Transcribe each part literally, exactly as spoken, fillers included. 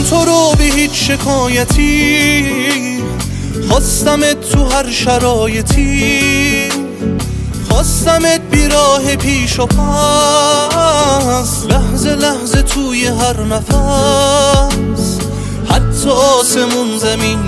تو رو به هیچ شکایتی، خواستمت تو هر شرایطی، خواستمت بیراه پیش و پس، لحظه لحظه توی هر نفس، حتی آسمون زمین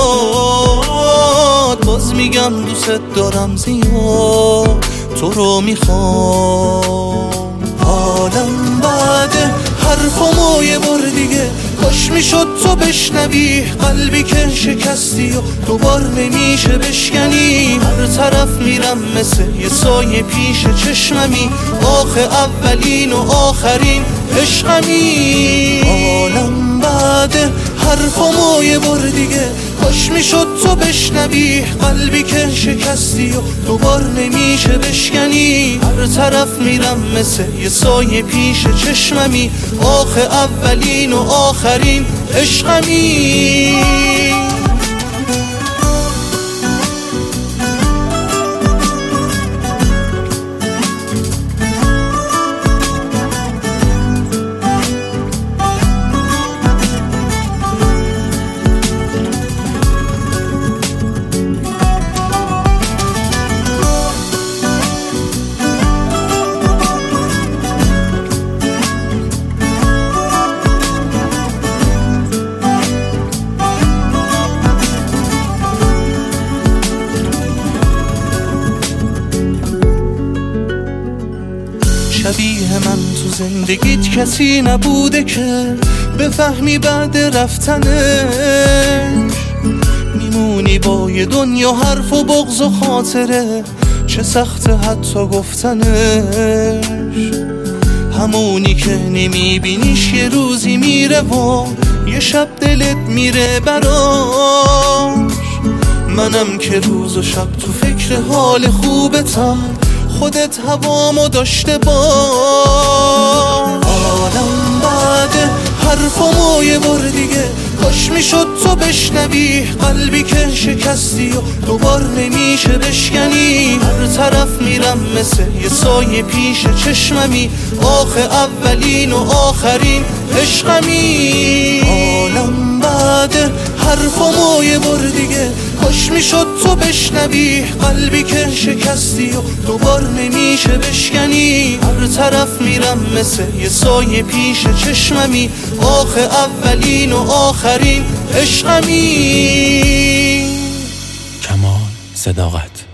بیاد، باز میگم دوست دارم زیاد، تو رو میخوام. حالم بعده حرفامو یه بار دیگه، کاش میشد تو بشنوی، قلبی که شکستی و دوبار نمیشه بشکنی. هر طرف میرم مثل یه سایه پیش چشممی، آخه اولین و آخرین عشقمی. حالم بعده حرفامو یه بار دیگه، کاش میشد تو بشنوی، قلبی که شکستی و دوبار نمیشه بشکنی. هر طرف میرم مثل یه سایه پیش چشممی، آخه اولین و آخرین عشقمی. شبیه من تو زندگیت کسی نبوده که بفهمی بعد رفتنش میمونی با یه دنیا حرف و بغض و خاطره، چه سخته حتی گفتنش. همونی که نمیبینیش یه روزی میره و یه شب دلت میره براش. منم که روز و شب تو فکر حال خوبتم، خودت هوامو داشته باش. حالم بعده حرفامو یه بار دیگه، کاش میشد تو بشنوی، قلبی که شکستی و دوبار نمیشه بشکنی. هر طرف میرم مثل یه سایه پیش چشممی، آخه اولین و آخرین عشقمی. حالم بعده حرفامو یه بار دیگه، کاش میشد تو بشنوی، قلبی که شکستی و دوبار نمیشه بشکنی. هر طرف میرم مثل یه سایه پیش چشممی، آخه اولین و آخرین عشقمی. کمال صداقت.